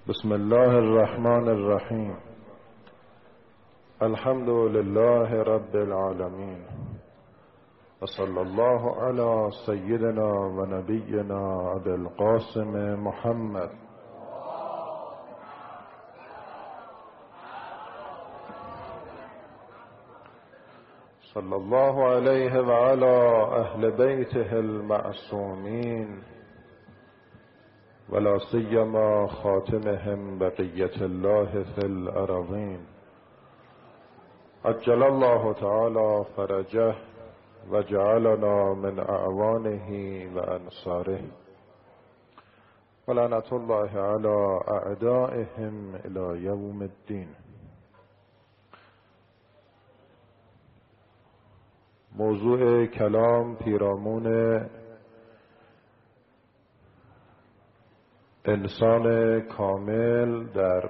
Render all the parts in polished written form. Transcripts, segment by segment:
بسم الله الرحمن الرحیم. الحمد لله رب العالمین و صلی الله علی سیدنا و نبینا ابی القاسم محمد. صلی الله علیه و علی اهل بیته المعصومین ولا سیما خاتمهم بقیة الله فی الارضین. عجل الله تعالی فرجه و جعلنا من اعوانه و انصاره و لعنة الله علی اعدائهم الی یوم الدین. موضوع کلام پیرامون انسان کامل در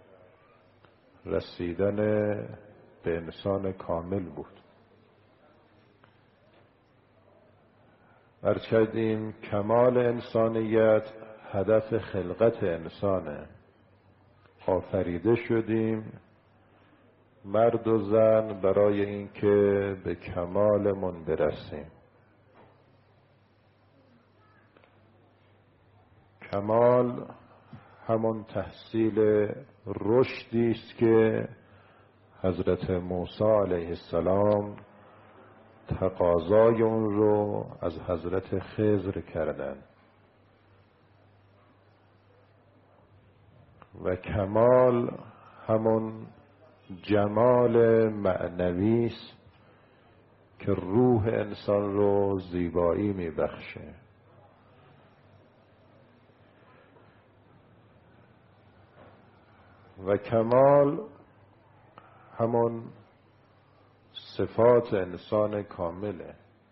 رسیدن به انسان کامل بود. ارشدیم کمال انسانیت هدف خلقت انسانه. آفریده شدیم مرد و زن برای اینکه به کمالمون برسیم. کمال همون تحصیل رشدی است که حضرت موسی علیه السلام تقاضای اون رو از حضرت خضر کردند و کمال همون جمال معنوی است که روح انسان رو زیبایی میبخشه. و کمال همون صفات انسان کامله.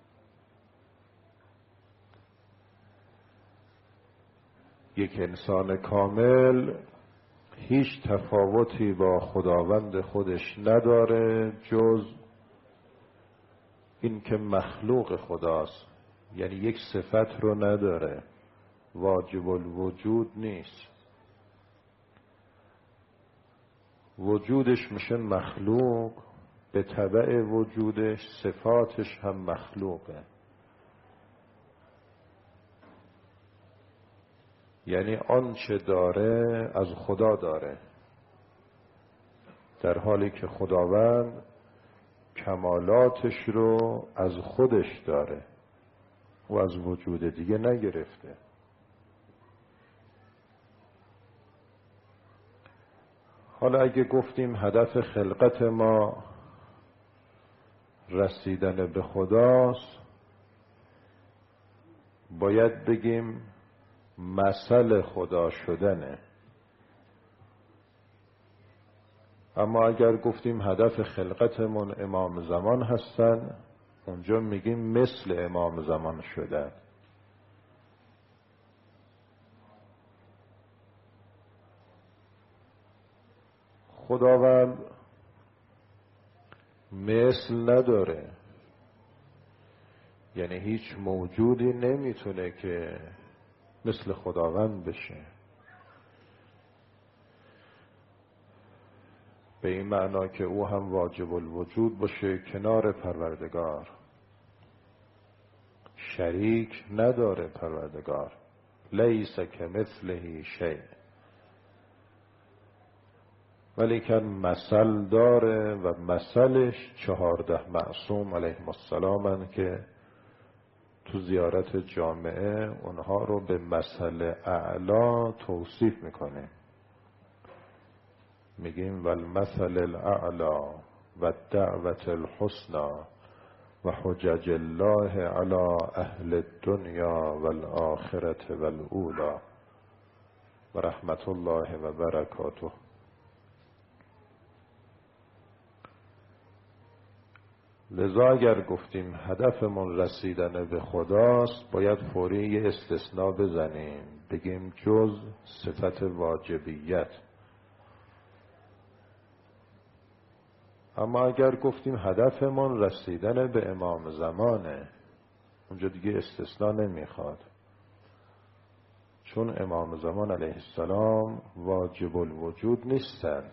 یک انسان کامل هیچ تفاوتی با خداوند خودش نداره جز این که مخلوق خداست، یعنی یک صفت رو نداره، واجب الوجود نیست. وجودش میشه مخلوق، به تبع وجودش صفاتش هم مخلوقه. یعنی آنچه داره از خدا داره، در حالی که خداوند کمالاتش رو از خودش داره و از وجود دیگه نگرفته. حالا اگه گفتیم هدف خلقت ما رسیدن به خداست، باید بگیم مثل خدا شدنه. اما اگر گفتیم هدف خلقتمون امام زمان هستن، اونجا میگیم مثل امام زمان شدن. خداوند مثل نداره، یعنی هیچ موجودی نمیتونه که مثل خداوند بشه. به این معنا که او هم واجب الوجود باشه کنار پروردگار. شریک نداره پروردگار، لیس کمثله شیء. ولیکن مثل داره و مثلش 14 معصوم علیهم السلام که تو زیارت جامعه اونها رو به مثل اعلا توصیف میکنه. میگیم والمثل الاعلا و الدعوة الحسنى و حجج الله علی اهل الدنیا والآخرة والاولی و رحمت الله و برکاته. لذا اگر گفتیم هدفمون رسیدن به خداست، باید فوری یه استثناء بزنیم، بگیم جز صفت واجبیت. اما اگر گفتیم هدفمون رسیدن به امام زمانه، اونجا دیگه استثناء نمیخواد، چون امام زمان علیه السلام واجب الوجود نیستن.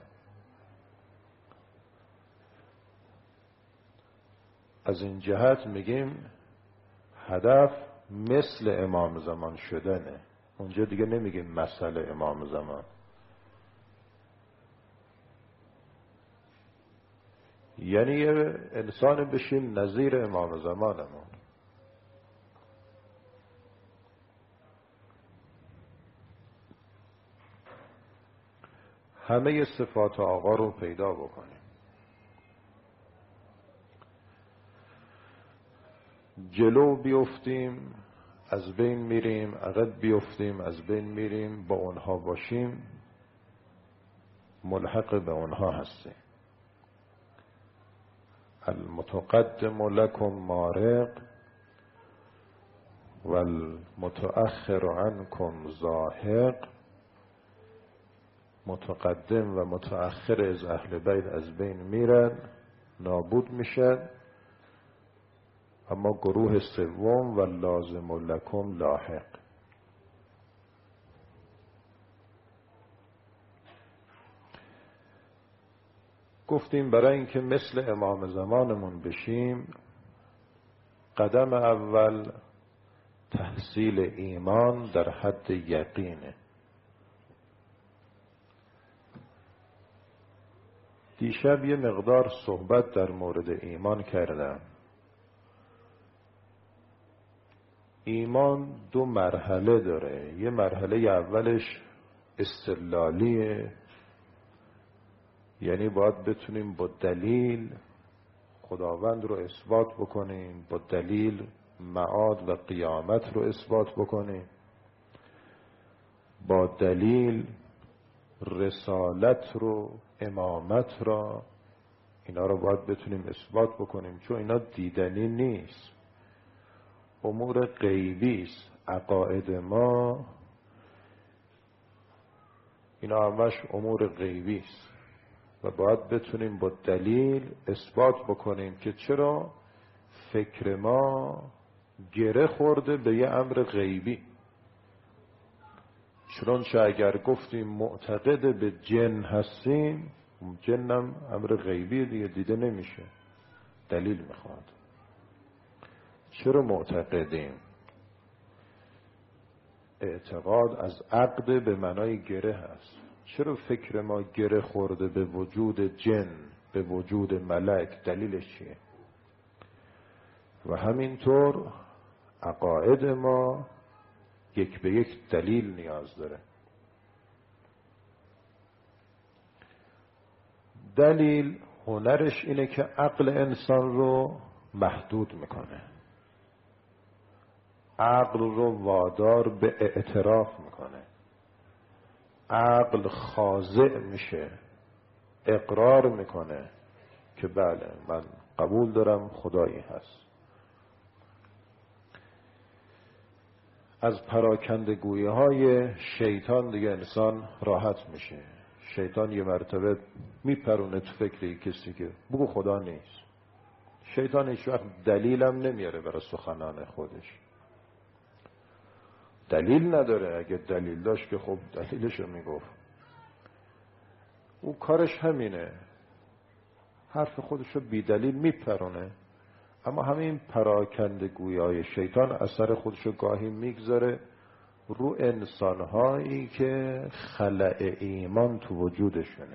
از این جهت میگیم هدف مثل امام زمان شدنه. اونجا دیگه نمیگیم مسئله امام زمان، یعنی یه انسان بشیم نظیر امام زمانمون. همه صفات آقا رو پیدا بکنیم. جلو بیفتیم از بین میریم، عقب بیفتیم از بین میریم، با اونها باشیم ملحق به اونها هستیم. المتقدم لکم مارق والمتأخر عنکم زاهق. متقدم و متأخر از اهل بیت از بین میرن، نابود میشن، اما گروه سوم و لازم لکم لاحق. گفتیم برای اینکه مثل امام زمانمون بشیم، قدم اول تحصیل ایمان در حد یقینه. دیشب یه مقدار صحبت در مورد ایمان کردم. ایمان دو مرحله داره. یه مرحله اولش استدلالیه، یعنی باید بتونیم با دلیل خداوند رو اثبات بکنیم، با دلیل معاد و قیامت رو اثبات بکنیم، با دلیل رسالت رو، امامت را، اینا رو باید بتونیم اثبات بکنیم، چون اینا دیدنی نیست، امور غیبی است. عقاید ما اینا همش امور غیبی است و باید بتونیم با دلیل اثبات بکنیم که چرا فکر ما گره خورده به یه امر غیبی. چنانچه اگر گفتیم معتقد به جن هستیم، جنم امر غیبی دیگه، دیده نمیشه، دلیل میخواد. چرا معتقدیم؟ اعتقاد از عقد به معنای گره هست. چرا فکر ما گره خورده به وجود جن، به وجود ملک؟ دلیلش چیه؟ و همینطور عقاید ما یک به یک دلیل نیاز داره. دلیل هنرش اینه که عقل انسان رو محدود میکنه، عقل رو وادار به اعتراف میکنه، عقل خاضع میشه، اقرار میکنه که بله من قبول دارم خدایی هست. از پراکندگویی های شیطان دیگه انسان راحت میشه. شیطان یه مرتبه میپرونه تو فکر کسی که بگو خدا نیست. شیطان هیچ وقت دلیلم نمیاره برای سخنان خودش، دلیل نداره. اگه دلیل داشت که خب دلیلشو میگفت. او کارش همینه، حرف خودشو بی دلیل میپرونه. اما همین پراکندگویی های شیطان اثر خودشو گاهی میگذاره رو انسانهایی که خلأ ایمان تو وجودشونه.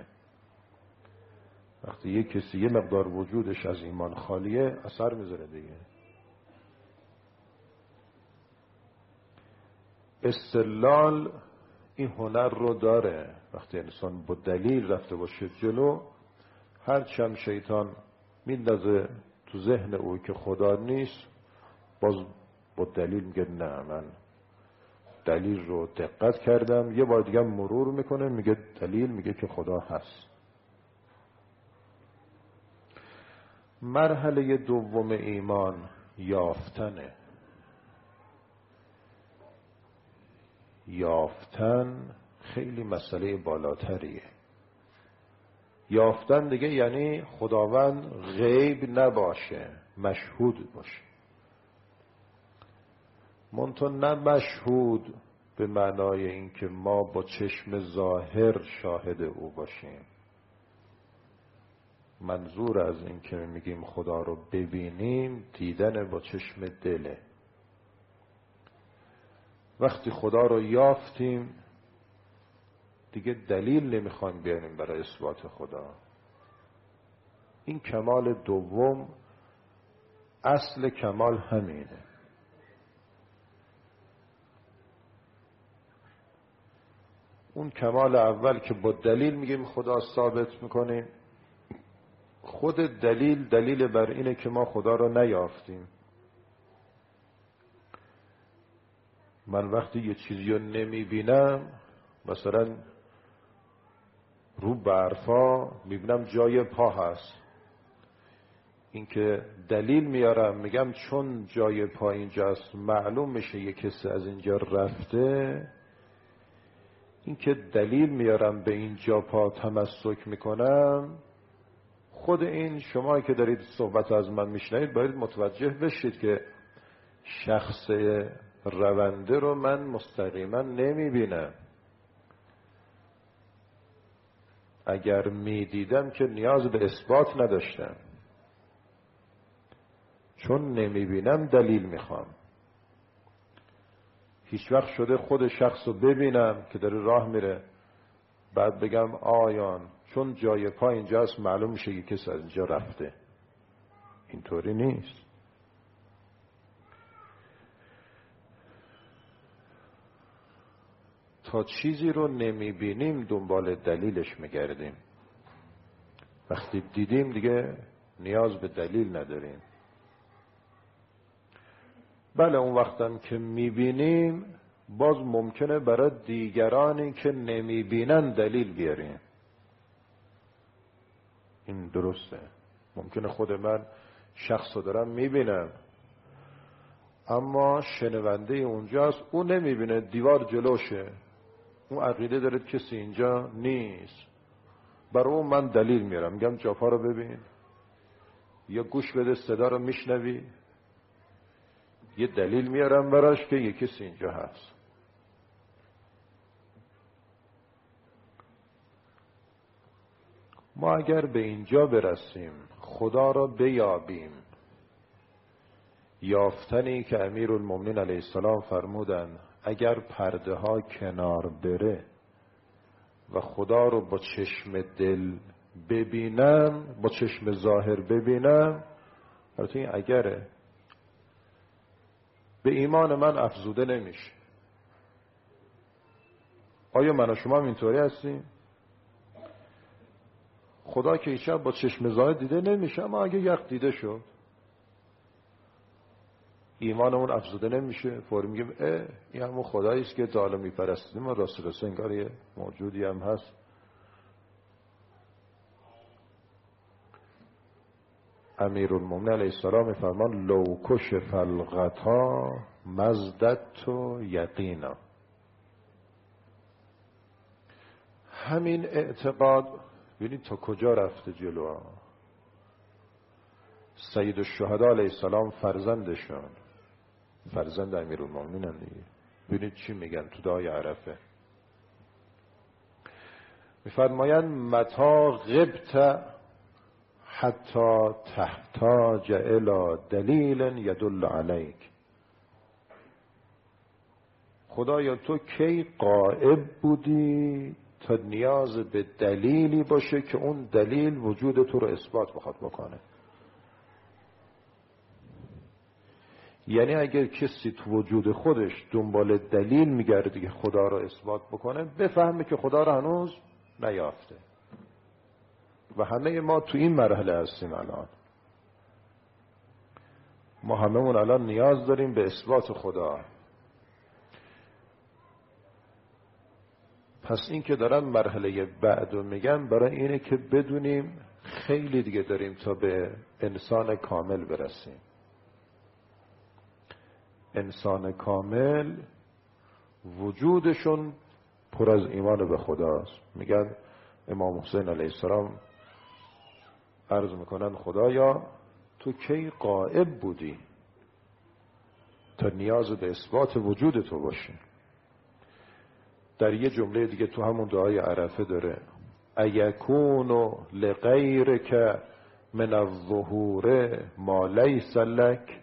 وقتی یک کسی یه مقدار وجودش از ایمان خالیه، اثر میذاره دیگه. استدلال این هنر رو داره. وقتی انسان با دلیل رفته باشه جلو، هرچند شیطان میندازه تو ذهن او که خدا نیست، باز با دلیل میگه نه من دلیل رو دقت کردم. یه بار دیگه مرور میکنه، میگه دلیل میگه که خدا هست. مرحله دوم ایمان یافتنه. یافتن خیلی مسئله بالاتریه. یافتن دیگه یعنی خداوند غیب نباشه، مشهود باشه. منتها نه مشهود به معنای اینکه ما با چشم ظاهر شاهد او باشیم. منظور از این که میگیم خدا رو ببینیم دیدن با چشم دله. وقتی خدا رو یافتیم دیگه دلیل نمیخوایم بیاریم برای اثبات خدا. این کمال دوم، اصل کمال همینه. اون کمال اول که با دلیل میگیم خدا ثابت میکنیم، خود دلیل بر اینه که ما خدا رو نیافتیم. من وقتی یه چیزی رو نمیبینم، مثلا رو برفا میبینم جای پا هست، این که دلیل میارم میگم چون جای پا اینجاست معلوم میشه یه کسی از اینجا رفته، این که دلیل میارم به اینجا پا تمسک میکنم، خود این شما که دارید صحبت از من میشنوید باید متوجه بشید که شخص رونده رو من مستقیما نمیبینم. اگر میدیدم که نیاز به اثبات نداشتم، چون نمیبینم دلیل میخوام. هیچ وقت شده خود شخص رو ببینم که داره راه میره بعد بگم آیان چون جای پا اینجاست معلوم میشه یک کسی از اینجا رفته. اینطوری نیست. تا چیزی رو نمیبینیم دنبال دلیلش میگردیم. وقتی دیدیم دیگه نیاز به دلیل نداریم. بله اون وقتم که میبینیم باز ممکنه برای دیگرانی که نمیبینن دلیل بیاریم. این درسته. ممکنه خود من شخص رو دارم میبینم اما شنونده اونجاست، اون نمیبینه، دیوار جلوشه، اون عقیده داره کسی اینجا نیست، برای اون من دلیل میارم، میگم جاپا رو ببین یا گوش بده صدا رو میشنوی، یه دلیل میارم براش که یه کسی اینجا هست. ما اگر به اینجا برسیم خدا را بیابیم، یافتنی که امیرالمومنین علیه السلام فرمودن اگر پرده ها کنار بره و خدا رو با چشم دل ببینم، با چشم ظاهر ببینم، البته این اگره، به ایمان من افزوده نمیشه. آیا من و شما هم اینطوری هستیم؟ خدا که هیچ با چشم ظاهر دیده نمیشه، اما اگه یک دیده شد ایمانمون افزوده نمیشه. فوری میگیم این همون خدایی است که ظالم میپرستیم و راست انگار یه موجودی هم هست. امیرالمومنین علیه السلام فرمان لو کشف الغطا مزددت یقینا. همین اعتقاد ببینید تا کجا رفته جلو. سید الشهدا علیه السلام فرزندشون، فرزند امیرالمومنین دیگه، ببینید چی میگن تو دعای عرفه. میفرمایند متا غبت حتی تحتاج الی دلیل یدل علیک. خدایا تو کی غائب بودی تا نیاز به دلیلی باشه که اون دلیل وجود تو رو اثبات بخواد بکنه. یعنی اگر کسی تو وجود خودش دنبال دلیل میگرده که خدا رو اثبات بکنه، بفهمه که خدا رو هنوز نیافته. و همه ما تو این مرحله هستیم الان. ما هممون الان نیاز داریم به اثبات خدا. پس این که دارم مرحله بعد رو میگم برای اینه که بدونیم خیلی دیگه داریم تا به انسان کامل برسیم. انسان کامل وجودشون پر از ایمان به خداست. میگن امام حسین علیه السلام عرض میکنن خدایا تو کی غائب بودی تا نیاز به اثبات وجود تو باشه. در یه جمله دیگه تو همون دعای عرفه داره ایکون لغیرک من الظهور ما لیس لک.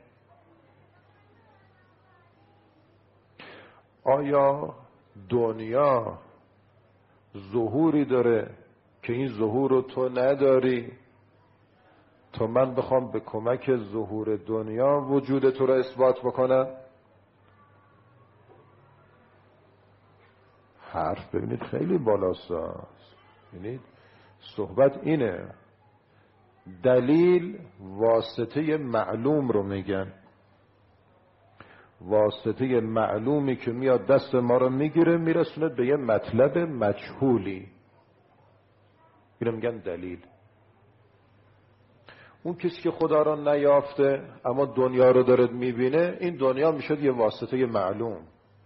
آیا دنیا ظهوری داره که این ظهور رو تو نداری تا من بخوام به کمک ظهور دنیا وجود تو رو اثبات بکنم؟ حرف ببینید خیلی بالاست. ببینید صحبت اینه، دلیل واسطه معلوم رو میگن، واسطه معلومی که میاد دست ما رو میگیره میرسونه به یه مطلب مجهولی، اینو میگن دلیل. اون کسی که خدا رو نیافته اما دنیا رو داره میبینه، این دنیا میشد یه واسطه معلوم.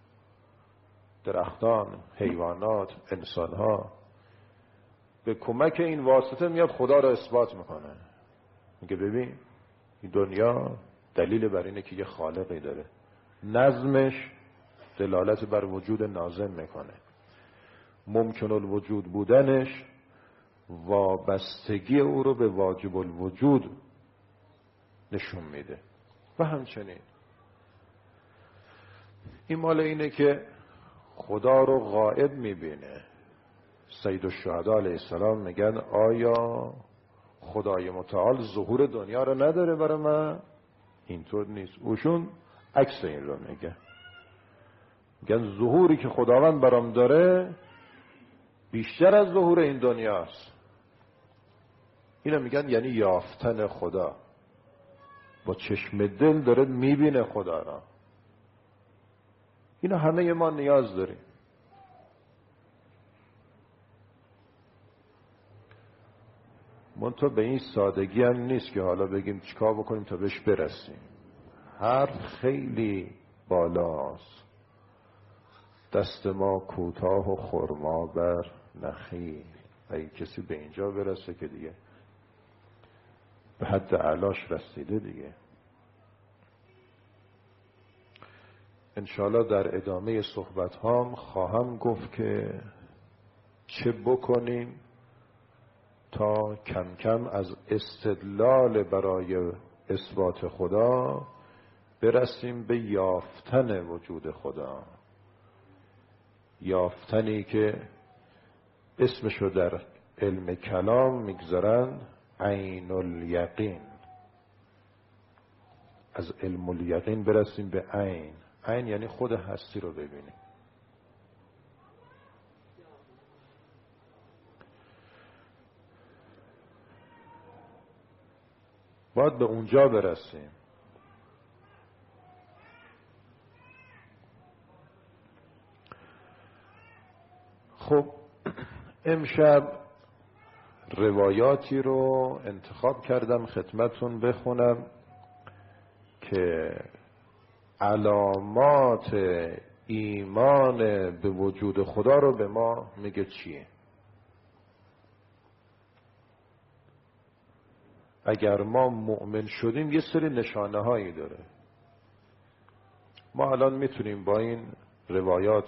درختان، حیوانات، انسانها به کمک این واسطه میاد خدا رو اثبات میکنه. میگه ببین این دنیا دلیل بر اینه که یه خالقی داره، نظمش دلالت بر وجود ناظم میکنه، ممکن الوجود بودنش وابستگی او رو به واجب الوجود نشون میده. و همچنین این مال اینه که خدا رو غائب میبینه. سید الشهدا علیه السلام میگن آیا خدای متعال ظهور دنیا رو نداره برای من؟ اینطور نیست. اوشون عکس این رو میگن ظهوری که خداوند برام داره بیشتر از ظهور این دنیاست. اینو میگن یعنی یافتن خدا، با چشم دل داره میبینه خدا را. اینا همه ما نیاز داریم. منتها به این سادگی هم نیست که حالا بگیم چیکار بکنیم تا بهش برسیم. حرف خیلی بالاست، دست ما کوتاه و خرما بر نخیل. اگه کسی به اینجا برسه که دیگه به حد علاش رسیده دیگه. انشاءالله در ادامه صحبت هام خواهم گفت که چه بکنیم تا کم کم از استدلال برای اثبات خدا برسیم به یافتن وجود خدا، یافتنی که اسمشو در علم کلام میگذارن عین الیقین. از علم الیقین برسیم به عین. عین یعنی خود هستی رو ببینیم. باید به اونجا برسیم. خب امشب روایاتی رو انتخاب کردم خدمتون بخونم که علامات ایمان به وجود خدا رو به ما میگه چیه. اگر ما مؤمن شدیم یه سری نشانه هایی داره. ما الان میتونیم با این روایات،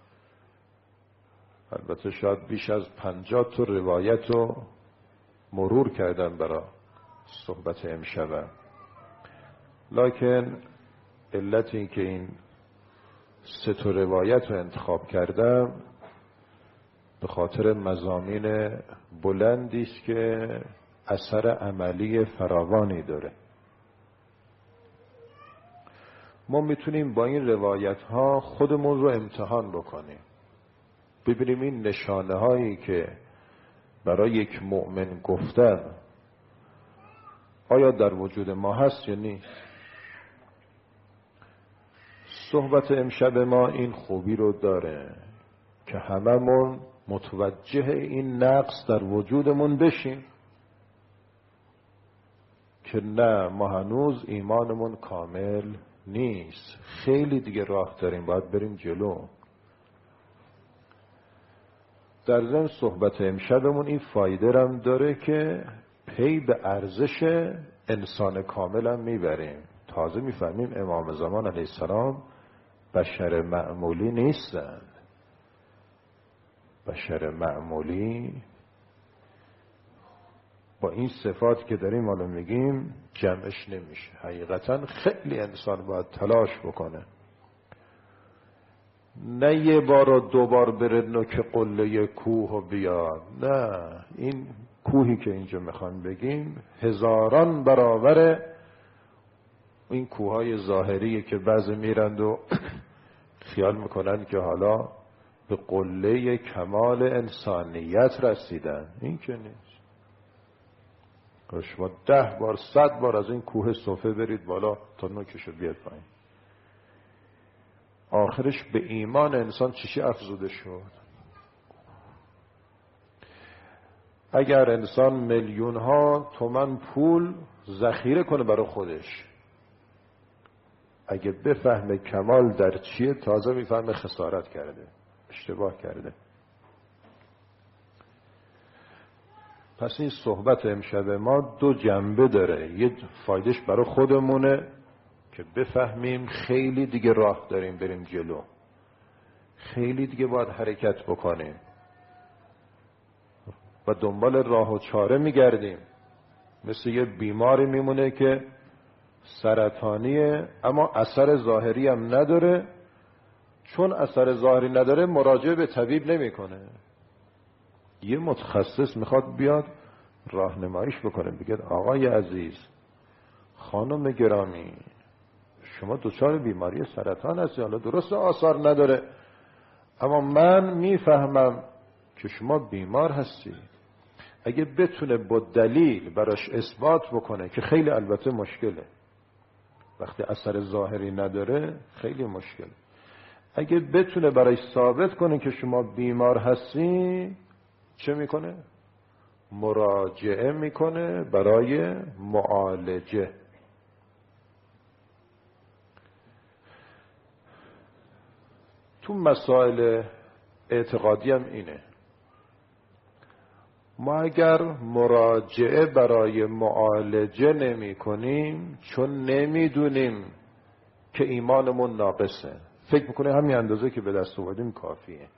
البته شاید بیش از 50 تا روایت رو مرور کردم برای صحبت امشبم، لکن علت این که این 3 تا روایت رو انتخاب کردم به خاطر مضامین بلندی است که اثر عملی فراوانی داره. ما میتونیم با این روایت ها خودمون رو امتحان بکنیم، ببینیم این نشانه هایی که برای یک مؤمن گفتن آیا در وجود ما هست یا نیست. صحبت امشب ما این خوبی رو داره که هممون متوجه این نقص در وجودمون بشیم که نه، ما هنوز ایمانمون کامل نیست، خیلی دیگه راه داریم، باید بریم جلو. در ضمن صحبت امشبمون این فایده هم داره که پی به ارزش انسان کامل هم میبریم. تازه میفهمیم امام زمان علیه السلام بشر معمولی نیستن. بشر معمولی با این صفات که داریم حالا میگیم جمعش نمیشه. حقیقتا خیلی انسان باید تلاش بکنه، نه یه بار و دو بار بره نوک قله کوه و بیاد. نه، این کوهی که اینجا میخوان بگیم هزاران برابر این کوههای ظاهریه که بعضی میرند و خیال میکنن که حالا به قله کمال انسانیت رسیدن. این که نیست. شما 10 بار 100 بار از این کوه صفه برید بالا تا نوکشو بیاد پایین، آخرش به ایمان انسان چیزی افزوده شد. اگر انسان میلیون ها تومان پول ذخیره کنه برای خودش، اگه بفهمه کمال در چیه تازه میفهمه خسارت کرده، اشتباه کرده. پس این صحبت امشب ما 2 جنبه داره. یه فایدهش برای خودمونه که بفهمیم خیلی دیگه راه داریم بریم جلو، خیلی دیگه باید حرکت بکنیم و دنبال راه و چاره میگردیم. مثل یه بیماری میمونه که سرطانیه اما اثر ظاهری هم نداره، چون اثر ظاهری نداره مراجعه به طبیب نمیکنه. یه متخصص میخواد بیاد راهنماییش بکنه، بگه آقای عزیز، خانم گرامی، شما دچار بیماری سرطان هستی، حالا درست آثار نداره اما من میفهمم که شما بیمار هستی. اگه بتونه با دلیل براش اثبات بکنه که خیلی البته مشکله، وقتی اثر ظاهری نداره خیلی مشکله. اگه بتونه برای ثابت کنه که شما بیمار هستی، چه میکنه؟ مراجعه میکنه برای معالجه. تو مسائل اعتقادی هم اینه. ما اگر مراجعه برای معالجه نمی کنیم چون نمیدونیم که ایمانمون ناقصه، فکر میکنه همین اندازه که به دست آوردیم کافیه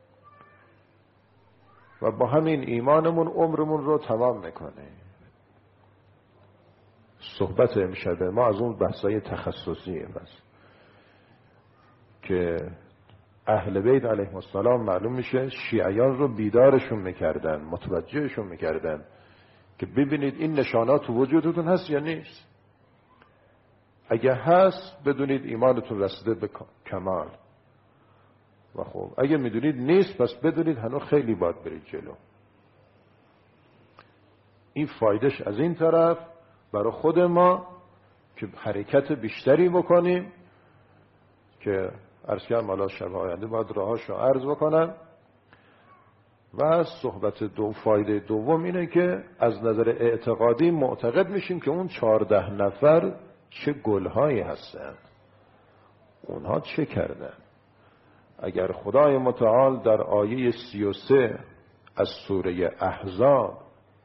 و با همین ایمانمون عمرمون رو تمام میکنه. صحبت امشب ما از اون بحثای تخصصیه بس که اهل بیت علیهم السلام معلوم میشه شیعیان رو بیدارشون میکردن، متوجهشون میکردن که ببینید این نشانات تو وجودتون هست یا نیست. اگه هست بدونید ایمانتون رسیده به کمال و خب اگه میدونید نیست پس بدونید هنوز خیلی باید برید جلو. این فایدهش از این طرف برای خود ما که حرکت بیشتری بکنیم که عرض کردم حالا شب آینده باید راهاشو عرض بکنم. و صحبت فایده دوم اینه که از نظر اعتقادی معتقد میشیم که اون 14 نفر چه گلهایی هستن، اونها چه کردن. اگر خدای متعال در آیه 33 از سوره احزاب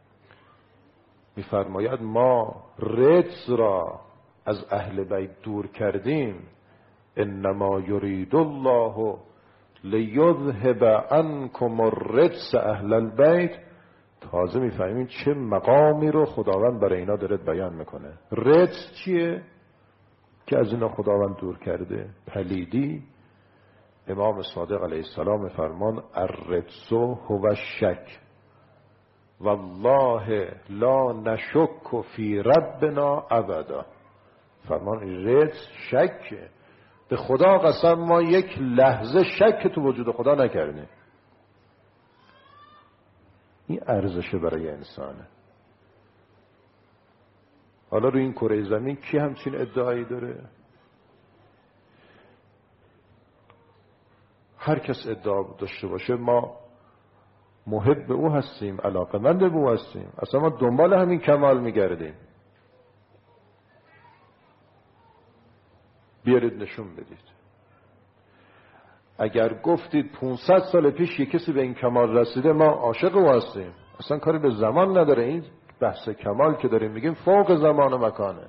میفرماید ما رجس را از اهل بیت دور کردیم، انما یرید الله لیذهب عنکم الرجس اهل البیت، تازه میفهمیم چه مقامی رو خداوند برای اینا داره بیان میکنه. رجس چیه که از اینا خداوند دور کرده؟ پلیدی. امام صادق علیه السلام فرمان الرجس هو الشک والله لا نشک فی ربنا ابدا. فرمان رجس شکه، به خدا قسم ما یک لحظه شک تو وجود خدا نکردیم. این ارزشه برای انسانه. حالا روی این کره زمین کی همچین ادعایی داره؟ هر کس ادعا داشته باشه ما محب به او هستیم، علاقمند به او هستیم، اصلا ما دنبال همین کمال میگردیم. بیارید نشون بدید. اگر گفتید 500 سال پیش یک کسی به این کمال رسیده ما عاشق او هستیم، اصلا کاری به زمان نداره. این بحث کمال که داریم میگیم فوق زمان و مکانه.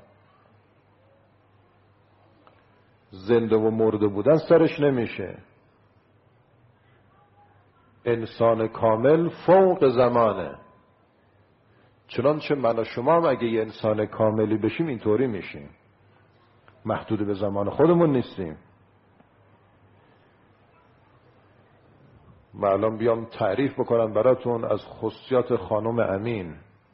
زنده و مرده بودن سرش نمیشه. انسان کامل فوق زمانه. چنانچه من و شما هم اگه یه انسان کاملی بشیم اینطوری میشیم، محدود به زمان خودمون نیستیم. من الان بیام تعریف بکنم براتون از خصوصیات خانم امین،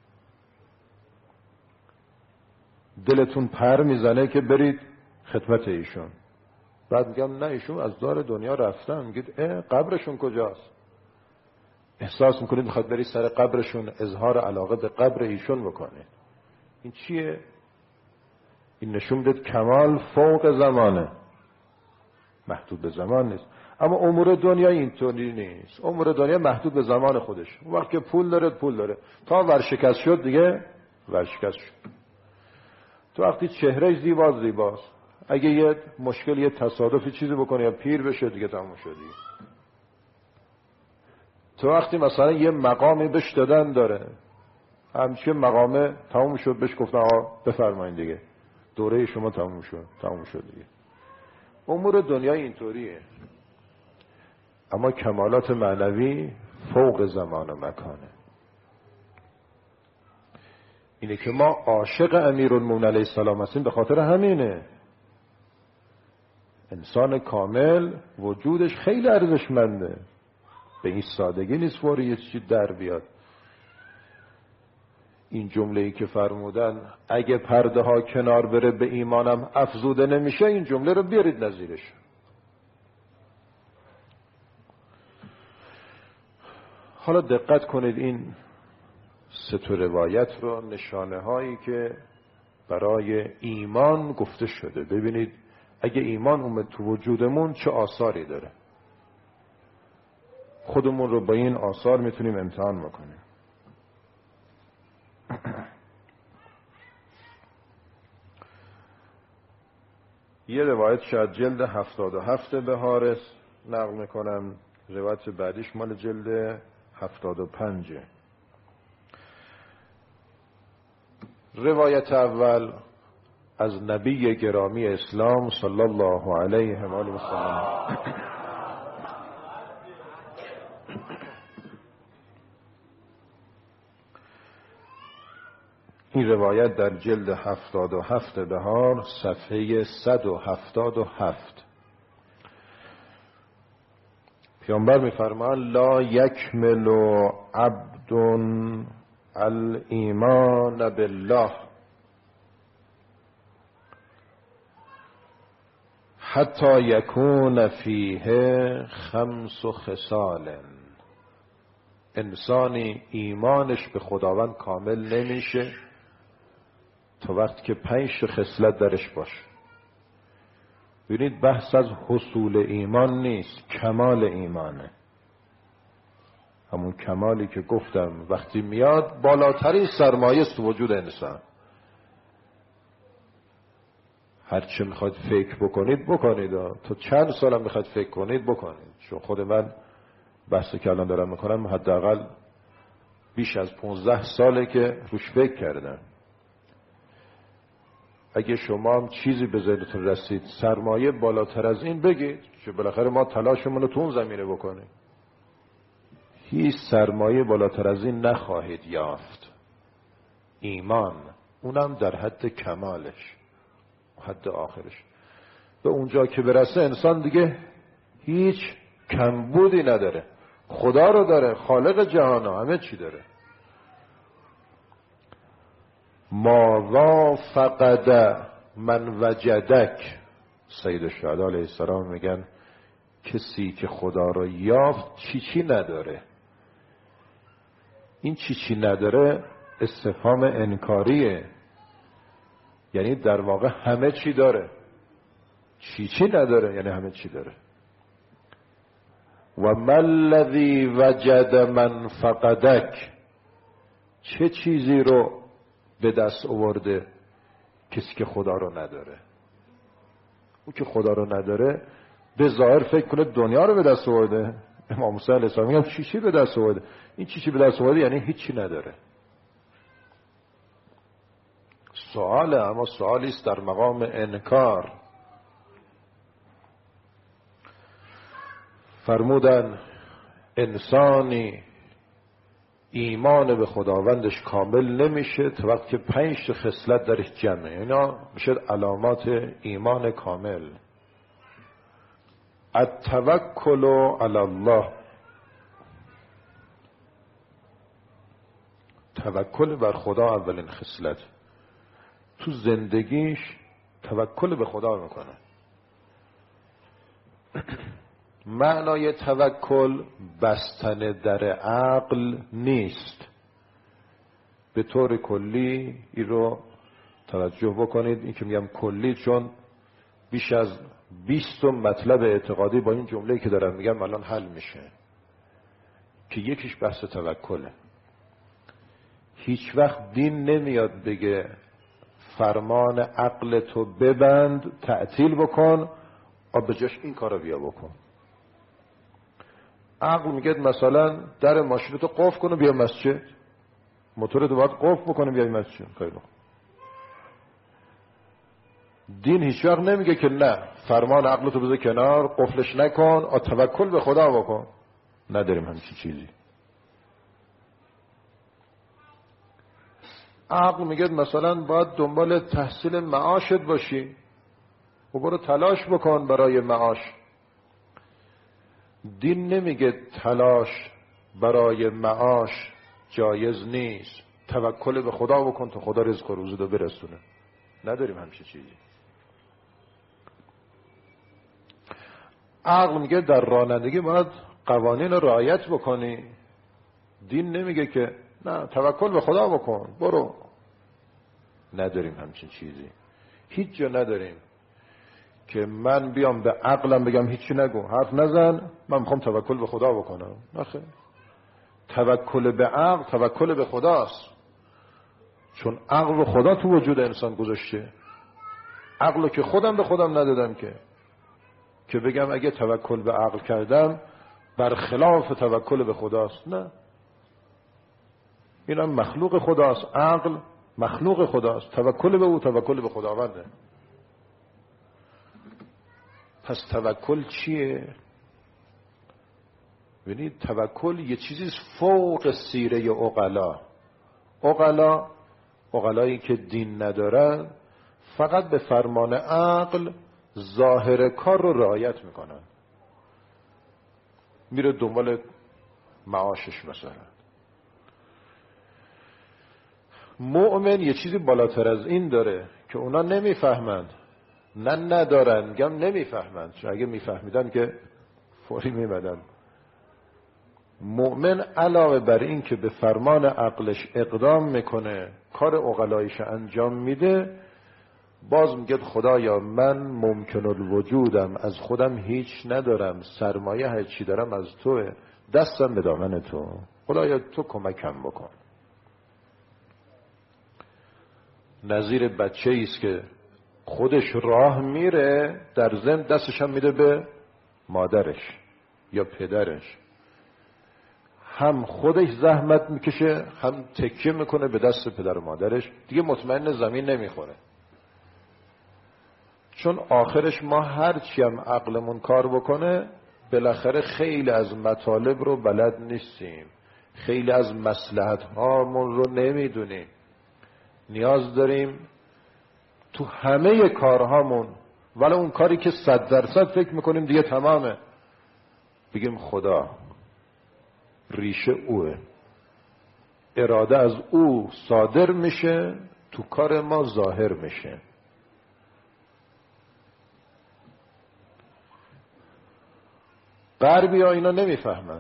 دلتون پر میزنه که برید خدمت ایشون. بعد میگم نه ایشون از دار دنیا رفتن، میگید قبرشون کجاست؟ احساس میکنید میخواد برید سر قبرشون اظهار علاقه به قبر ایشون بکنید. این چیه؟ این نشون میده کمال فوق زمانه، محدود به زمان نیست. اما امور دنیا اینطوری نیست. امور دنیا محدود به زمان خودش. اون وقت که پول داره تا ورشکست شد دیگه ورشکست شد. تو وقتی چهرهش زیباست، اگه یه مشکل یه تصادفی چیزی بکنه یا پیر بشه دیگه تموم شدی. تو وقتی مثلا یه مقامی بهش دادن داره، همچه مقامه تموم شد بهش گفتن آقا بفرمایید دیگه دوره شما تموم شد دیگه. امور دنیا اینطوریه. اما کمالات معنوی فوق زمان و مکانه. اینه که ما عاشق امیرالمومنین علیه السلام هستیم به خاطر همینه. انسان کامل وجودش خیلی ارزشمنده، به این سادگی نیست فوری یه چیزی در بیاد. این جمله‌ای که فرمودن اگه پرده ها کنار بره به ایمانم افزوده نمیشه، این جمله رو بیارید نظیرش. حالا دقت کنید این سه تا روایت رو، نشانه هایی که برای ایمان گفته شده. ببینید اگه ایمان اومد تو وجودمون چه آثاری داره. خودمون رو با این آثار میتونیم امتحان بکنیم. یه روایت شاید جلد 77 بهار نقل میکنم، روایت بعدیش مال جلد 75. روایت اول از نبی گرامی اسلام صلی الله علیه و آله و سلم. این روایت در جلد 77 بهار صفحه 177. پیامبر می‌فرمایند لا یکمل عبد الایمان بالله حتی یکون فیه 5 خصال. انسانی ایمانش به خداوند کامل نمیشه تا وقتی که 5 خصلت درش باشه. ببینید بحث از حصول ایمان نیست، کمال ایمانه. همون کمالی که گفتم وقتی میاد بالاترین سرمایه است تو وجود انسان. هر چه میخواید فکر بکنید تا چند سالم میخواید فکر کنید بکنید. چون خود من بحثی که الان دارم میکنم حداقل بیش از 15 ساله که روش فکر کردم. اگه شما هم چیزی به ذهنتون رسید سرمایه بالاتر از این بگید، که بالاخره ما تلاشمون رو تو اون زمینه بکنیم. هیچ سرمایه بالاتر از این نخواهید یافت. ایمان، اونم در حد کمالش، حد آخرش. به اونجا که برسه انسان دیگه هیچ کمبودی نداره. خدا رو داره، خالق جهان همه چی داره. ماذا فقد من وجدک، سید الشهدا علیه السلام میگن کسی که خدا رو یافت چی نداره. این چی نداره استفهام انکاریه، یعنی در واقع همه چی داره. چی نداره یعنی همه چی داره. و ما الذی وجد من فقدک، چه چیزی رو به دست آورده کسی که خدا رو نداره. اون که خدا رو نداره به ظاهر فکر کنه دنیا رو به دست آورده. امام موسی علیه السلام میگه چی به دست آورده. این چی به دست آورده یعنی هیچی نداره. سواله، اما سوالی است در مقام انکار. فرمودن انسانی ایمان به خداوندش کامل نمیشه تا وقتی که 5 خصلت درش جمعه. اینا میشه علامات ایمان کامل. التوکل علی الله، توکل بر خدا اولین خصلت. تو زندگیش توکل به خدا میکنه. معنای توکل بستن در عقل نیست. به طور کلی این رو توجه بکنید، این که میگم کلی چون بیش از 20 مطلب اعتقادی با این جمله‌ای که دارم میگم الان حل میشه، که یکیش بحث توکله. هیچ وقت دین نمیاد بگه فرمان عقل تو ببند تعطیل بکن و به جاش این کارو بیا بکن. عقل میگه مثلا در ماشینتو قفل کن و بیا مسجد، موتورتو باید قفل بکنه بیای مسجد. خیلی خوب. دین هیچ وقت نمیگه که نه فرمان عقلتو بذار کنار، قفلش نکن و توکل به خدا بکن. نداریم همچین چیزی. عقل میگه مثلا باید دنبال تحصیل معاشت باشی و برو تلاش بکن برای معاش. دین نمیگه تلاش برای معاش جایز نیست، توکل به خدا بکن تا خدا رزق و روزی رو برسونه. نداریم همچین چیزی. عقل میگه در رانندگی باید قوانین رو رعایت بکنی. دین نمیگه که نه توکل به خدا بکن برو. نداریم همچین چیزی. هیچ جا نداریم که من بیام به عقلم بگم هیچی نگو، حرف نزن، من میخوام توکل به خدا بکنم. نخیر. توکل به عقل توکل به خداست، چون عقل رو خدا تو وجود انسان گذاشته. عقل رو که خودم به خودم ندادم که بگم اگه توکل به عقل کردم برخلاف توکل به خداست. نه، این هم مخلوق خداست. عقل مخلوق خداست، توکل به او توکل به خداونده. پس توکل چیه؟ ببینید توکل یه چیزی فوق سیره عقلا. عقلایی که دین ندارن فقط به فرمان عقل ظاهر کار رو رعایت میکنن، میره دنبال معاشش. مثلا مؤمن یه چیزی بالاتر از این داره که اونا نمیفهمند. نه ندارن، میگم نمیفهمند، چون اگه میفهمیدن که فوری میمدن. مؤمن علاوه بر این که به فرمان عقلش اقدام میکنه، کار عقلایش انجام میده، باز میگه خدایا من ممکن الوجودم، از خودم هیچ ندارم، سرمایه هر چی دارم از توه، دستم به دامن تو، خدایا تو کمکم بکن. نظیر بچه ایست که خودش راه میره، در ضمن دستش هم میده به مادرش یا پدرش، هم خودش زحمت میکشه هم تکیه میکنه به دست پدر و مادرش. دیگه مطمئن زمین نمیخوره، چون آخرش ما هرچی هم عقلمون کار بکنه بالاخره خیلی از مطالب رو بلد نیستیم، خیلی از مصلحت هامون رو نمیدونیم. نیاز داریم تو همه کارهامون، ولی اون کاری که 100% فکر میکنیم دیگه تمامه، بگیم خدا ریشه اوه، اراده از او صادر میشه، تو کار ما ظاهر میشه. غربی ها اینا نمیفهمن،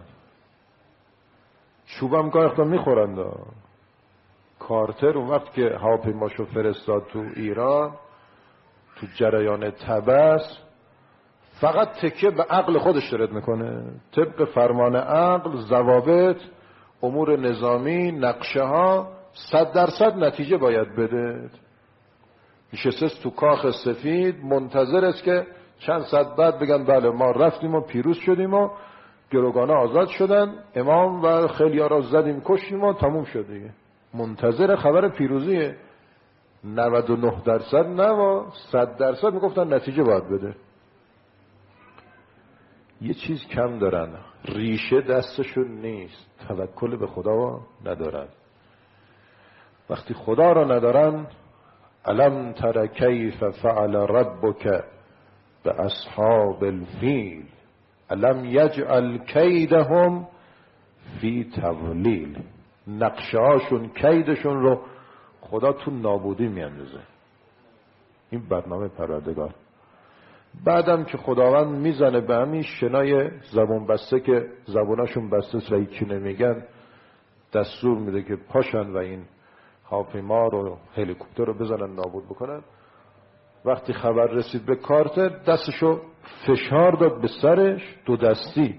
چوبم گاه اختا میخورند. کارتر اون وقت که هواپیماشو فرستاد تو ایران، تو جریان تبس، فقط تکیه به عقل خودش دارد میکنه، طبق فرمان عقل، ضوابط، امور نظامی، نقشه ها 100% نتیجه باید بده. نشسته تو کاخ سفید منتظر است که چند ساعت بعد بگن بله ما رفتیم و پیروز شدیم و گروگانه آزاد شدن، امام و خیلی ها را زدیم کشتیم و تموم شد دیگه. منتظر خبر پیروزیه. 99% نه و 100% میگفتن نتیجه باید بده. یه چیز کم دارن، ریشه دستشون نیست، توکل به خدا ندارن. وقتی خدا را ندارن، الم تر کیف فعل ربک باصحاب الفیل الم یجعل کیدهم فی تضلیل. نقشه هاشون، کیدشون رو خدا تو نابودی میاندازه. این برنامه پروردگار. بعدم که خداوند میزنه به همین شنای زبون بسته که زبوناشون بسته و هیچی نمیگن، دستور میده که پاشن و این هواپیما رو، هلیکوپتر رو بزنن نابود بکنن. وقتی خبر رسید به کارتر، دستشو فشار داد به سرش، دو دستی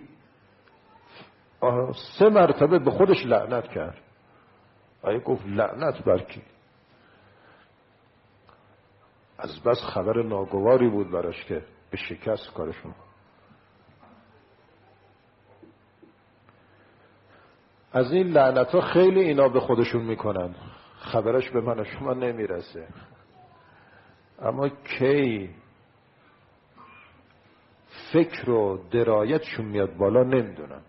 3 مرتبه به خودش لعنت کرد. آیا گفت لعنت بر کی؟ از بس خبر ناگواری بود براش که به شکست کارشون. از این لعنت ها خیلی اینا به خودشون میکنن، خبرش به من و شما نمیرسه. اما کی فکر و درایتشون میاد بالا نمیدونم.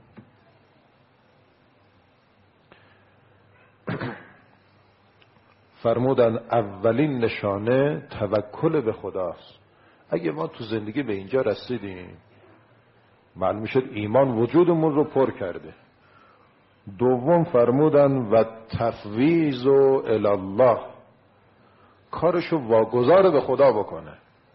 فرمودن اولین نشانه توکل به خداست. اگه ما تو زندگی به اینجا رسیدیم، معلوم شد ایمان وجودمون رو پر کرده. دوم فرمودن و تفویض الی الله، کارشو واگذار به خدا بکنه.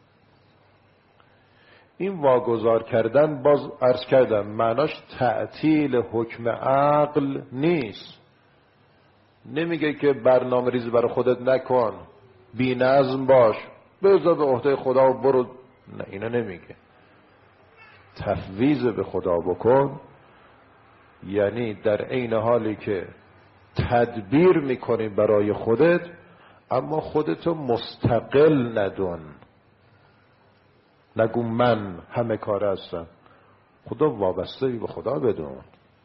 این واگذار کردن، باز عرض کردم، معناش تعطیل حکم عقل نیست. نمیگه که برنامه ریزی برای خودت نکن، بی نظم باش، بذار به عهده خدا و برو. نه، اینا نمیگه. تفویض به خدا بکن یعنی در عین حالی که تدبیر میکنی برای خودت، اما خودتو مستقل ندون. نگو من همه کار هستم. خدا وابسته به خدا بدون.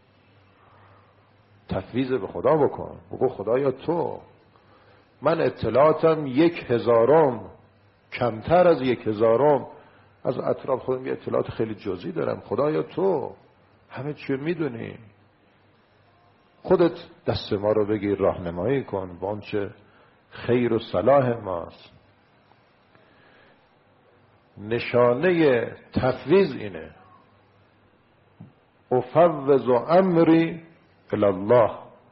تفویض به خدا بکن. بگو خدایا تو، من اطلاعاتم 1/1000 کمتر از 1/1000 از اطراف خودم یه اطلاعات خیلی جزئی دارم. خدایا تو همه چی میدونی. خودت دست ما رو بگیر، راهنمایی کن با آنچه خیر و صلاح ماست. نشانه تفویض اینه، افوض امری الی الله.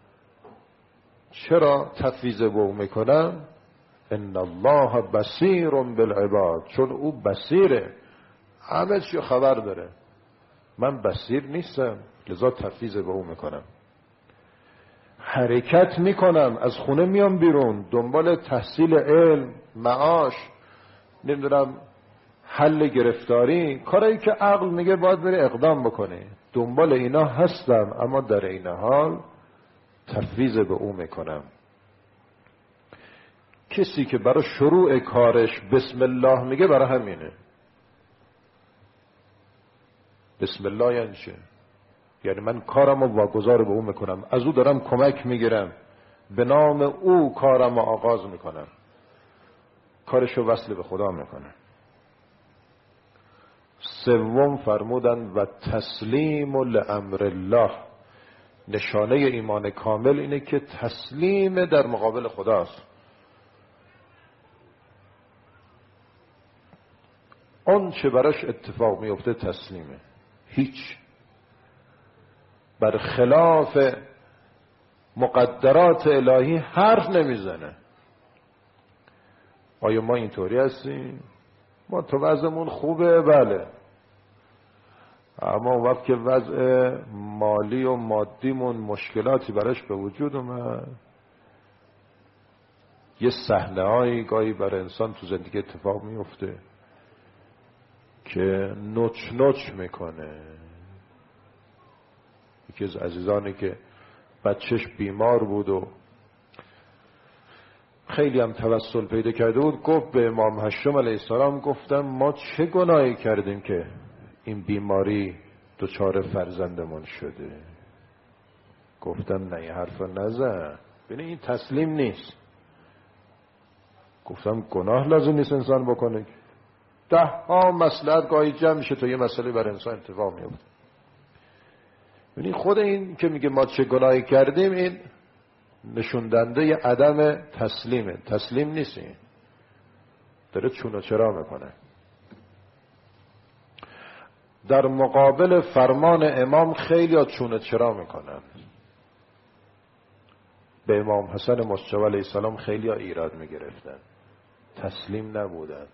چرا تفویض به او میکنم؟ ان الله بصیر بالعباد، چون او بصیره، همه چی خبر داره. من بصیر نیستم، لذا تفویض به او میکنم. حرکت میکنم، از خونه میام بیرون دنبال تحصیل علم، معاش، نمیدونم حل گرفتاری، کارایی که عقل میگه باید بری اقدام بکنی، دنبال اینا هستم، اما در این حال تفویض به او میکنم. کسی که برای شروع کارش بسم الله میگه، برای همینه. بسم الله یعنی چه؟ یعنی من کارم رو واگذار به او میکنم، از او دارم کمک میگیرم، به نام او کارم رو آغاز میکنم، کارشو وصل به خدا میکنم. سوم فرمودن و تسلیم لامر الله. نشانه ایمان کامل اینه که تسلیم در مقابل خداست. اون چه براش اتفاق میفته تسلیمه، هیچ بر خلاف مقدرات الهی حرف نمیزنه. آیا ما اینطوری هستیم؟ ما تو وضعمون خوبه، بله، اما وقت که وضع مالی و مادیمون مشکلاتی براش به وجود اومد، یه صحنه هایی گاهی برای انسان تو زندگی اتفاق میفته که نوچ نوچ میکنه. یکی از عزیزانی که بچهش بیمار بود و خیلی هم توسل پیدا کرده بود، گفت به امام هشتم علیه السلام، گفتم ما چه گناهی کردیم که این بیماری دچار فرزندمون شده؟ گفتم نه، این حرف نزن، ببین این تسلیم نیست. گفتم گناه لازم نیست انسان بکنه، 10 مصلحت گاهی جمع میشه تا یه مسئله بر انسان اتفاق میفته. یعنی خود این که میگه ما چه گناهی کردیم، این نشون دهنده عدم تسلیمه. تسلیم نیست، این داره چون و چرا میکنه. در مقابل فرمان امام خیلی ها چون و چرا میکنن. به امام حسن مصطفی علیه السلام خیلی ها ایراد میگرفتن، تسلیم نبودن.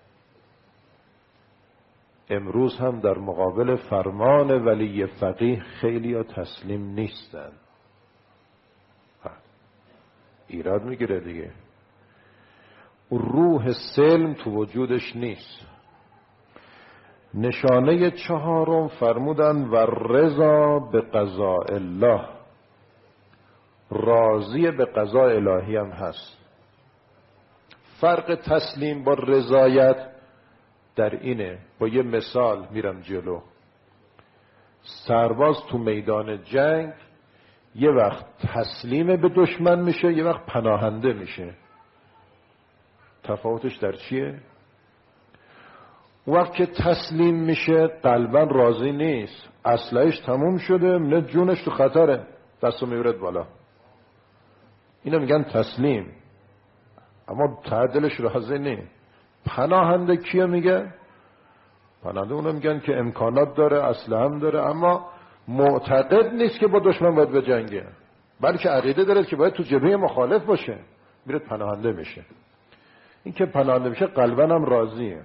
امروز هم در مقابل فرمان ولی فقیه خیلی ها تسلیم نیستن، ایراد میگیره دیگه. روح سلم تو وجودش نیست. نشانه 4 فرمودن و رضا به قضاء الله، راضی به قضاء الهی هم هست. فرق تسلیم با رضایت در اینه. با یه مثال میرم جلو. سرباز تو میدان جنگ یه وقت تسلیم به دشمن میشه، یه وقت پناهنده میشه. تفاوتش در چیه؟ وقت که تسلیم میشه قلبا راضی نیست، اسلحه‌اش تموم شده، نه جونش تو خطره، دستو میبرد بالا. اینا میگن تسلیم، اما ته دلش راضی نیست. پناهنده کیه میگه؟ پناهنده اونو میگن که امکانات داره، اسلحه هم داره، اما معتقد نیست که با دشمن باید بجنگه، بلکه عقیده داره که باید تو جبهه مخالف باشه، میره پناهنده میشه. این که پناهنده میشه قلبا هم راضیه.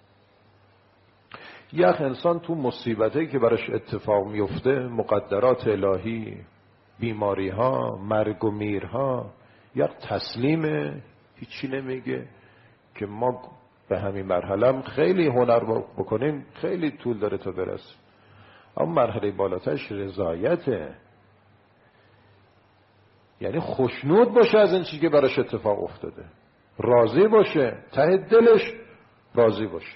یک انسان تو مصیبتی که براش اتفاق میفته، مقدرات الهی، بیماری ها، مرگ و میر ها، یک تسلیمه، هیچی نمیگه که ما به همین مرحله هم خیلی هنر بکنیم خیلی طول داره تا برسه. اما مرحله بالاترش رضایته، یعنی خوشنود باشه از این چیزی که براش اتفاق افتاده، راضی باشه، ته دلش راضی باشه.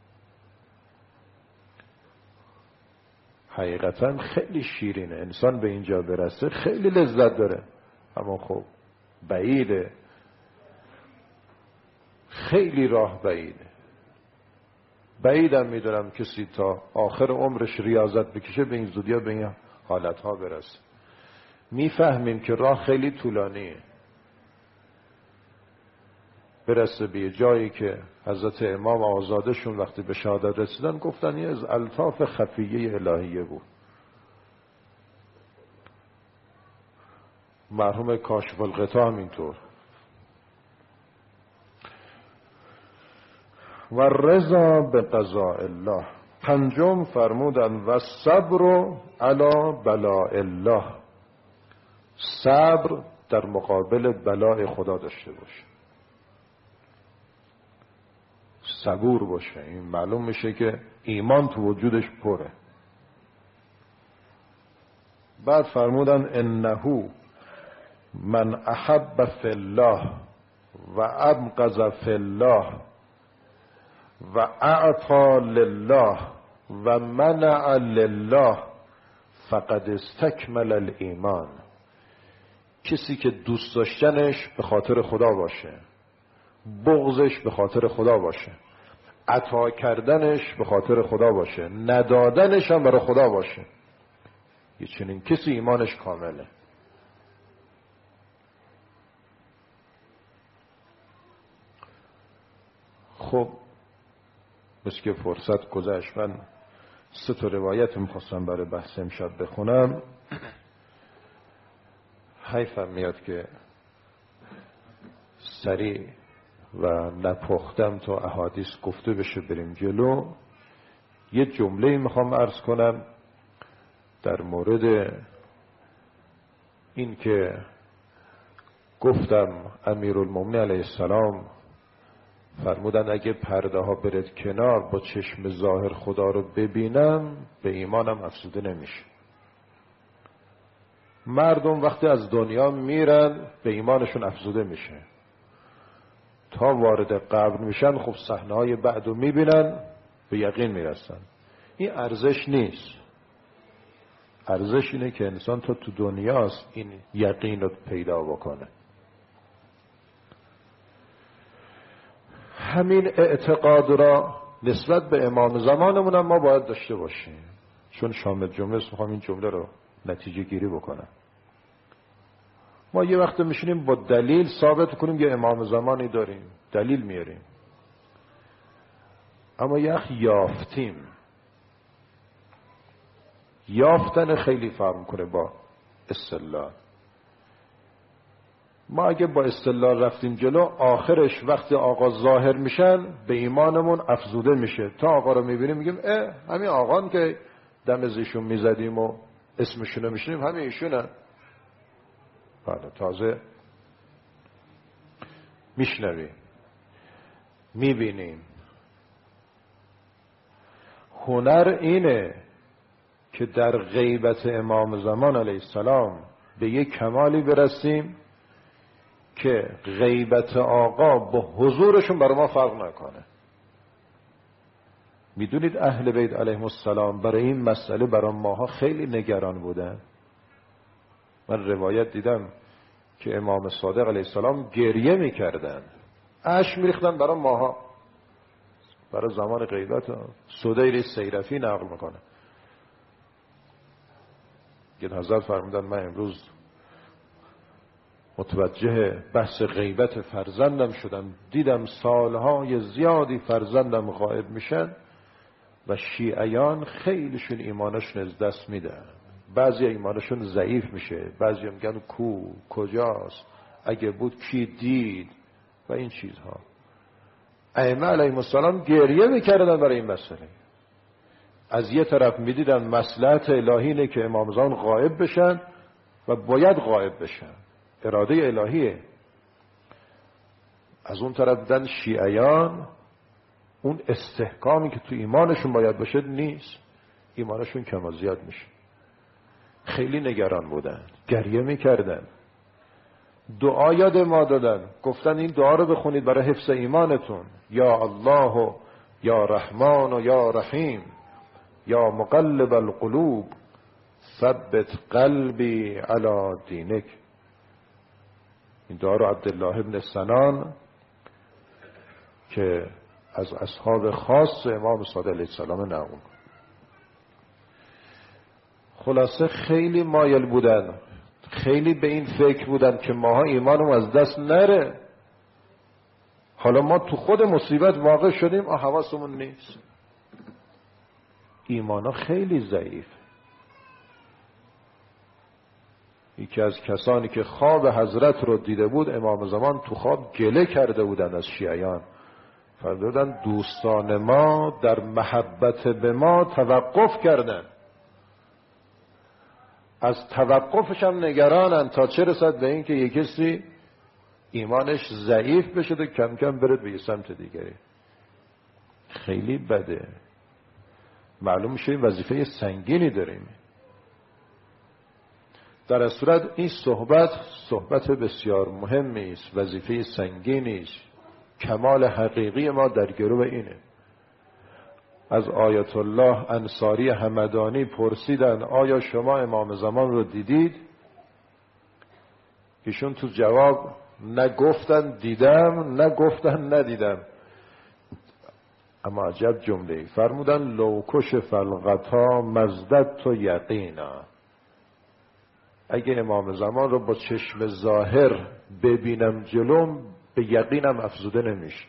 حقیقتا خیلی شیرینه انسان به اینجا برسه، خیلی لذت داره، اما خب بعیده، خیلی راه بعیدم میدونم کسی تا آخر عمرش ریاضت بکشه به این زودیا به این حالتها برسه. میفهمیم که راه خیلی طولانیه، برسه به جایی که حضرت امام آزادشون وقتی به شهادت رسیدن گفتن این از الطاف خفیه الهیه بود. مرحوم کاشف الغطا هم اینطور. و رضا به قضاء الله. 5 فرمودن و صبر علی بلاء الله، صبر در مقابل بلاء خدا داشته باشه، صبور باشه. این معلوم میشه که ایمان تو وجودش پره. بعد فرمودن انه من احب فی الله و ابغض فی الله و اعطى لله و منع لله فقد استکمل الایمان. کسی که دوست داشتنش به خاطر خدا باشه، بغضش به خاطر خدا باشه، عطا کردنش به خاطر خدا باشه، ندادنش هم برای خدا باشه، یه چنین کسی ایمانش کامله. خب بس که فرصت گذشت، من 3 روایت میخواستم برای بحث امشب بخونم. حیفم میاد که سریع و نپختم تا احادیث گفته بشه بریم جلو. یه جمله میخوام عرض کنم در مورد این که گفتم امیرالمومنین علیه السلام فرمودن اگه پرده ها برد کنار با چشم ظاهر خدا رو ببینم به ایمانم افزوده نمیشه. مردم وقتی از دنیا میرن به ایمانشون افزوده میشه، تا وارد قبر میشن خب صحنه‌های بعدو میبینن به یقین میرسن. این ارزش نیست. ارزش اینه که انسان تو دنیاست این یقین رو پیدا بکنه. همین اعتقاد را نسبت به امام زمانمون هم ما باید داشته باشیم. چون شام جمعه میخوام این جمله رو نتیجه گیری بکنم. ما یه وقت میشینیم با دلیل ثابت کنیم یه امام زمانی داریم، دلیل میاریم، اما یه وقت یافتیم. یافتن خیلی فرق میکنه با استدلال. ما اگه با استدلال رفتیم جلو، آخرش وقتی آقا ظاهر میشن به ایمانمون افزوده میشه. تا آقا رو میبینیم میگیم همین آقان که دم ازشون میزدیم و اسمشونو میشنیم همین ایشونه. بله، تازه میشنویم، میبینیم. هنر اینه که در غیبت امام زمان علیه السلام به یک کمالی برسیم که غیبت آقا با حضورشون برای ما فرق نکنه. میدونید اهل بیت علیهم السلام برای این مسئله برای ماها خیلی نگران بودن. من روایت دیدم که امام صادق علیه السلام گریه میکردن، اشک میریختن برای ماها، برای زمان غیبت. سدیر سیرفی نقل میکنه که حضرت فرمودن من امروز متوجه بحث غیبت فرزندم شدم، دیدم سالهای زیادی فرزندم غائب میشن و شیعیان خیلیشون ایمانشون از دست میدن. بعضی ایمانشون ضعیف میشه، بعضی میگن کجاست، اگه بود کی دید و این چیزها. ائمه علیهم السلام گریه میکردن برای این مسئله. از یه طرف میدیدن مصلحت الهی اینه که امام زمان غائب بشن و باید غائب بشن، اراده الهیه. از اون طرف دیدن شیعیان اون استحکامی که تو ایمانشون باید باشه نیست، ایمانشون کم و زیاد میشه. خیلی نگران بودن، گریه میکردن، دعا یاد ما دادن، گفتن این دعا رو بخونید برای حفظ ایمانتون. یا الله و یا رحمان و یا رحیم یا مقلب القلوب ثبت قلبی علی دینک. این دعا رو عبدالله ابن سنان که از اصحاب خاص امام صادق علیه السلام نقل. خلاصه خیلی مایل بودن، خیلی به این فکر بودن که ماها ایمانم از دست نره. حالا ما تو خود مصیبت واقع شدیم، حواسمون نیست. ایمانا خیلی ضعیف. یکی از کسانی که خواب حضرت رو دیده بود، امام زمان تو خواب گله کرده بودن از شیعیان، فرمودن دوستان ما در محبت به ما توقف کردن، از توقفش هم نگرانن تا چه رسد به این که یک کسی ایمانش ضعیف بشه و کم کم برد به یه سمت دیگری. خیلی بده. معلوم میشه این وظیفه سنگینی داریم. در از صورت این صحبت بسیار مهمی است، وظیفه سنگینی است. کمال حقیقی ما در گرو اینه. از آیت الله انصاری همدانی پرسیدن آیا شما امام زمان رو دیدید؟ ایشون تو جواب نگفتن دیدم، نگفتن ندیدم. اما عجب جمله فرمودن لو کشف الغطا مزددت یقینا. اگه امام زمان رو با چشم ظاهر ببینم جلوم، به یقینم افزوده نمیشه.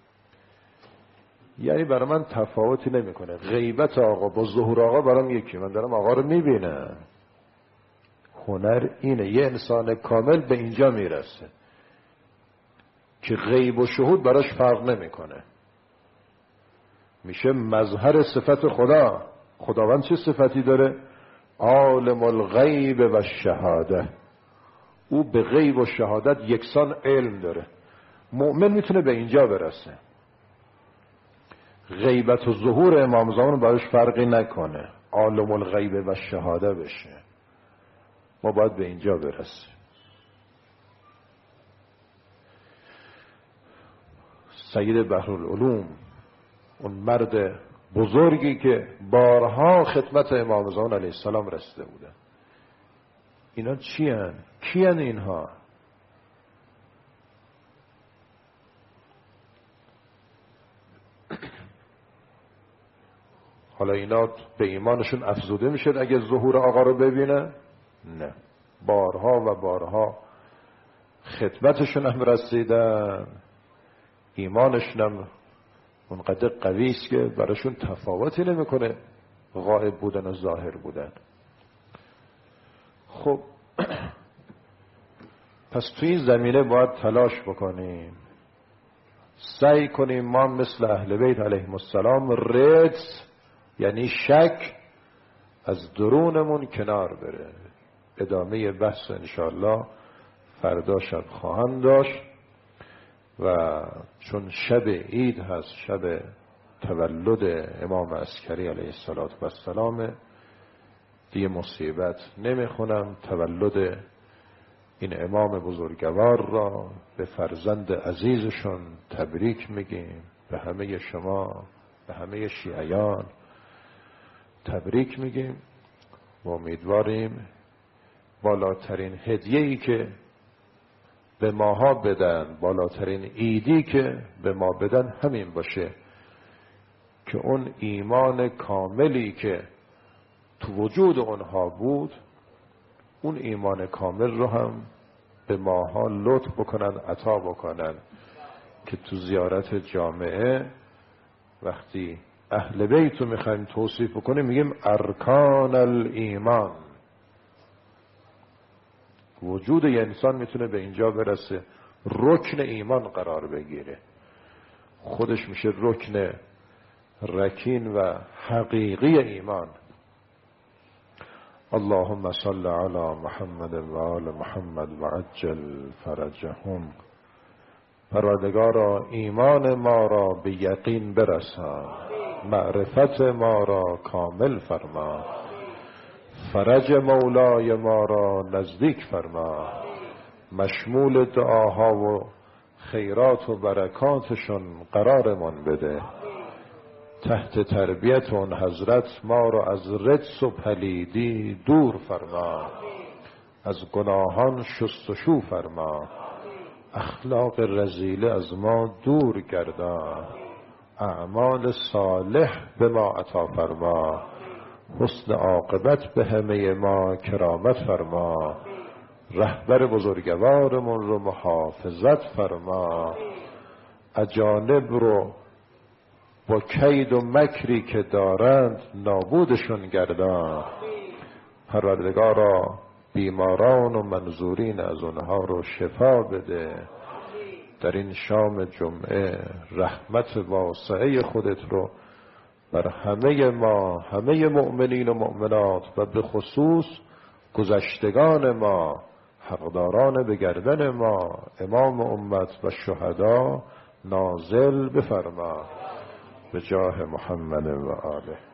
یعنی برای من تفاوتی نمیکنه غیبت آقا با ظهور آقا برام یکی، من دارم آقا رو میبینم. هنر اینه یه انسان کامل به اینجا میرسه که غیب و شهود براش فرق نمیکنه، میشه مظهر صفت خدا. خداوند چه صفتی داره؟ عالم الغیب و شهاده. او به غیب و شهادت یکسان علم داره. مؤمن میتونه به اینجا برسه، غیبت و ظهور امام زمان براش فرقی نکنه، عالم الغیب و شهاده بشه. ما باید به اینجا برسیم. سید بحرالعلوم، اون مرد بزرگی که بارها خدمت امام زمان علیه السلام رسیده بودن، اینا چی هن؟ کی هن اینها؟ حالا اینا به ایمانشون افزوده میشد اگه ظهور آقا رو ببینه؟ نه، بارها و بارها خدمتشون هم رسیدن، ایمانشون هم اونقدر قوی است که براشون تفاوتی نمیکنه غائب بودن و ظاهر بودن. خب پس تو این زمینه باید تلاش بکنیم، سعی کنیم ما مثل اهل بیت علیهم السلام رجس یعنی شک از درونمون کنار بره. ادامه بحث انشاءالله فردا شب خواهم داشت و چون شب عید هست، شب تولد امام عسکری علیه السلام، دیگه مصیبت نمیخونم. تولد این امام بزرگوار را به فرزند عزیزشون تبریک میگیم، به همه شما، به همه شیعیان تبریک میگیم و امیدواریم بالاترین هدیه‌ای که به ماها بدن، بالاترین عیدی که به ما بدن همین باشه که اون ایمان کاملی که تو وجود اونها بود، اون ایمان کامل رو هم به ماها لطف بکنن، عطا بکنن که تو زیارت جامعه وقتی اهل بیت رو میخوایم توصیف بکنیم میگیم ارکان الایمان. وجود یه انسان میتونه به اینجا برسه رکن ایمان قرار بگیره، خودش میشه رکن رکین و حقیقی ایمان. اللهم صل علی محمد و آل محمد و عجل فرجهم. پروردگارا ایمان ما را به یقین برسان، معرفت ما را کامل فرما، فرج مولای ما را نزدیک فرما، مشمول دعاها و خیرات و برکاتشون قرارمان بده. تحت تربیت اون حضرت ما را از رجس و پلیدی دور فرما، از گناهان شستشو فرما، اخلاق رذیله از ما دور گردان، اعمال صالح به ما عطا فرما، حسن عاقبت به همه ما کرامت فرما، رهبر بزرگوارمون رو محافظت فرما، اجانب رو با کید و مکری که دارند نابودشون گردان. پروردگارا بیماران و منظورین از اونها رو شفا بده. در این شام جمعه رحمت واسعه خودت رو بر همه ما، همه مؤمنین و مؤمنات و به خصوص گذشتگان ما، حقداران به گردن ما، امام امت و شهدا نازل بفرما به جاه محمد و آله.